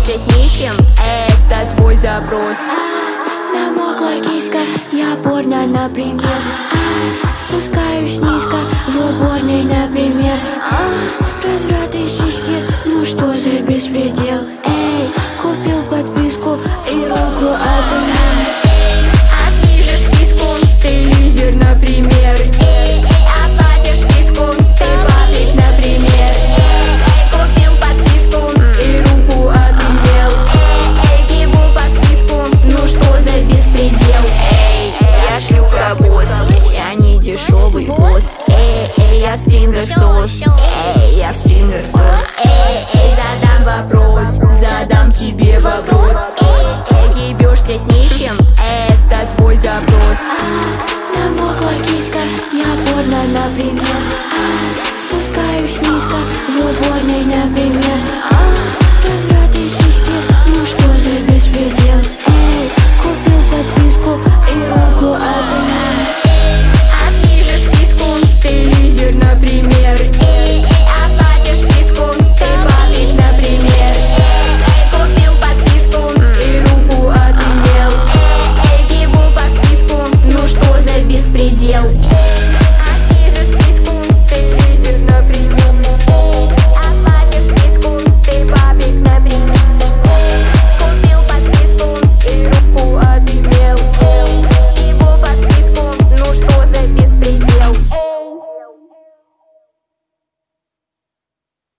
ебешься с нищим, это твой запрос. Намокла киска, я порно, например. Спускаюсь низко, в уборной, например. Разврат и сиськи, ну что за беспредел? Эй, купил подписку и руку обнял. Отлижешь киску, ты лизер, например. Оплатишь писку, ты паблик, например. Купил подписку и руку отымел. Гибу по списку, ну что за беспредел? Я шлюха босс, я не дешевый босс. Я в стрингах сос, я в стрингах сос. Задам вопрос, задам тебе вопрос. Ебешься с нищим, это твой запрос. Намокла киска, я порно, например. Спускаюсь низко, в уборной, например. Разврат и сиськи, ну что за беспредел? Эй, купил подписку и руку обнял. Отлижешь киску, ты лизер, например. Оплатишь писку, ты паблик, например. Купил подписку и руку отымел. Гибу по списку, ну что за беспредел?